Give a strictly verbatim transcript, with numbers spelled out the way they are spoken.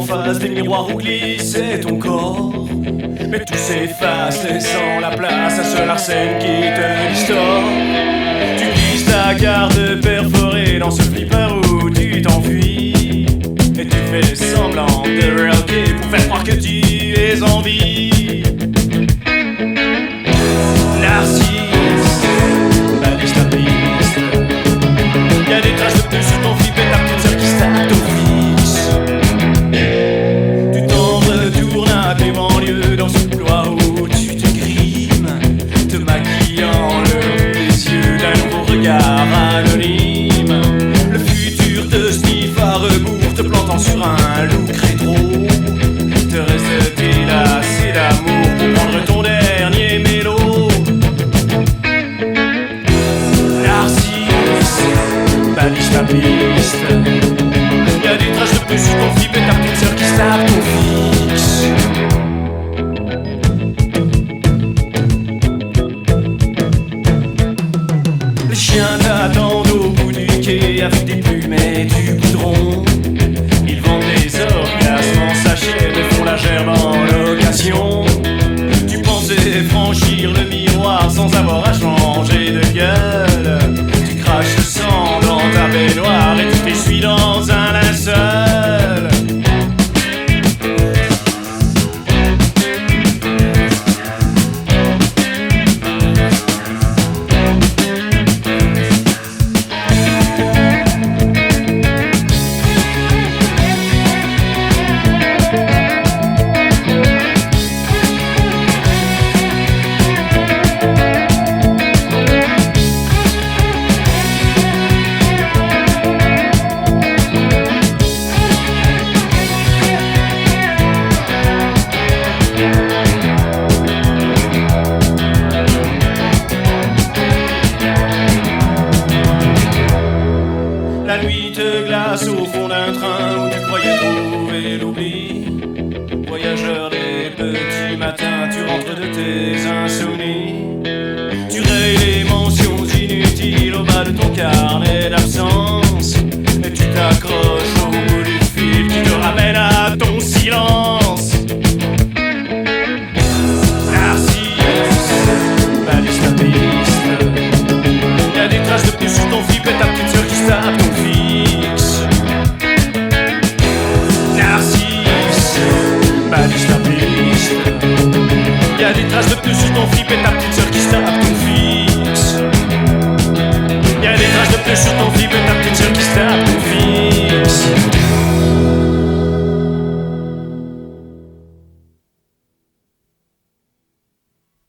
face des miroirs où glissait ton corps. Mais tout s'efface, laissant la place à ce Larsen qui te distord. Tu glisses ta garde perforée dans ce flipper où tu t'enfuis. Et tu fais semblant de rocker pour faire croire que tu es en vie. Narcisse, balise ta piste. Y'a des traces de pneus sur ton flip et ta petite sœur qui se tape d'office. Tu t'en retournes à tes banlieues dans ce couloir où tu te grimes, te maquillant le des yeux d'un nouveau regard anonyme. Le futur te sniffe à rebours, te plantant sur un look rétro. Te reste-t-il assez d'amour pour prendre ton dernier mélo? Narcisse, balise ta piste. Y'a des traces de pneus sur ton flip et ta petite sœur qui se tape ton fixe. Les chiens t'attendent au bout du quai avec des plumes et du goudron. Ils vendent des orgasmes en sachet mais font la gerbe en location. Tu pensais franchir le miroir sans avoir à changer de gueule. Tu craches le sang dans ta baignoire et tu t'essuies dans un linceul. La nuit te glace au fond d'un train où tu croyais trouver l'oubli. Voyageur des petits matins, tu rentres de tes insomnies. Tu rayes les mentions inutiles au bas de ton carnet d'absence. Et tu t'accroches au bout du fil qui te ramène à ton silence. Narcisse, balise ta piste. Y'a des traces de pneus sur ton flip et ta petite sœur qui se tape ton fixe. Narcisse, balise ta piste. Y'a des traces de pneus sur ton flip et